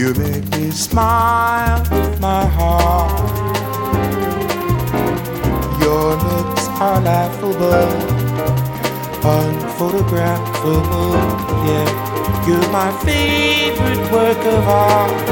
You make me smile with my heart. Your looks are laughable, unphotographable. Yeah, you're my favorite work of art.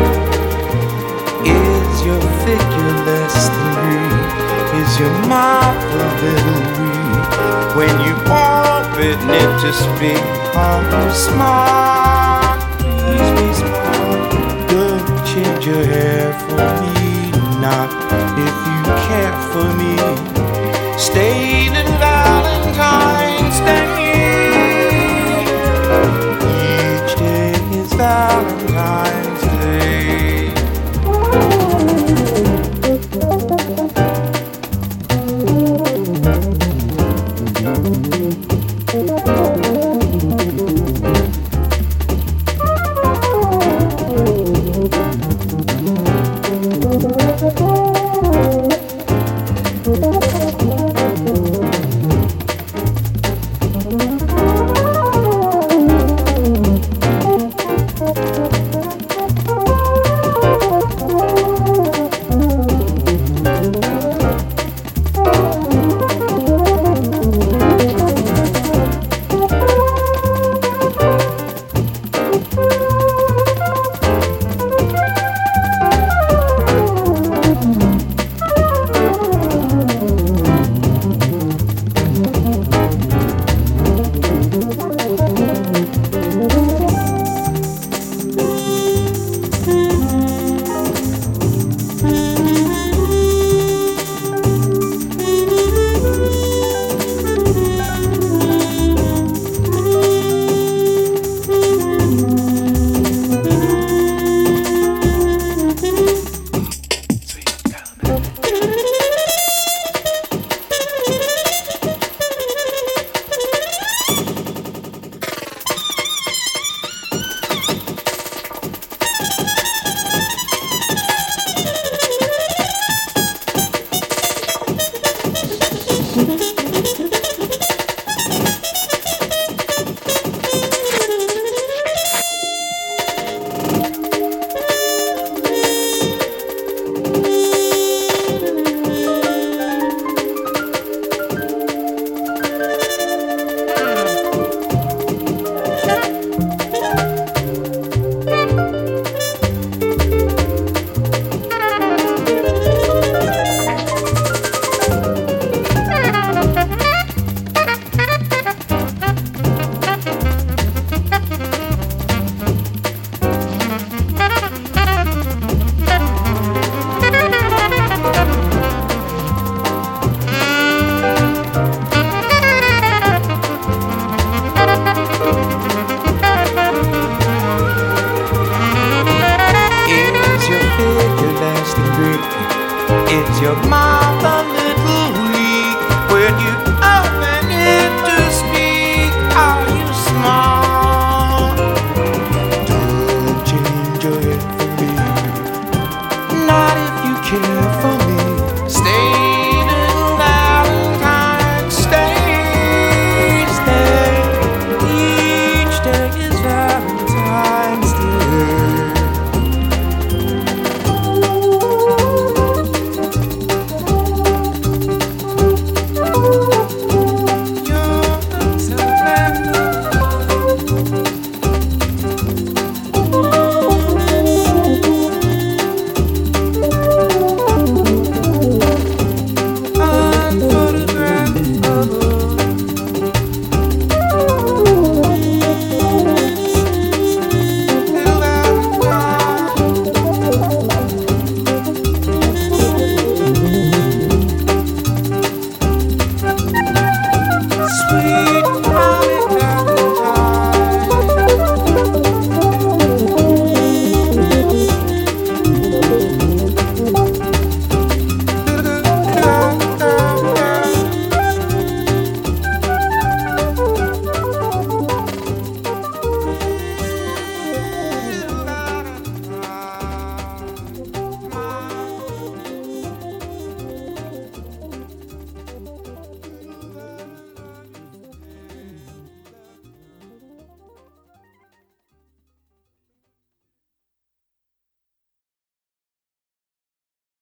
Is your figure less than Greek? Is your mouth a little weak? When you open it to speak, I'm smart. Please be smart. Don't change your hair for me. Not if you care for me. Stay till Valentine's Day. Each day is Valentine's Day. It's your mind.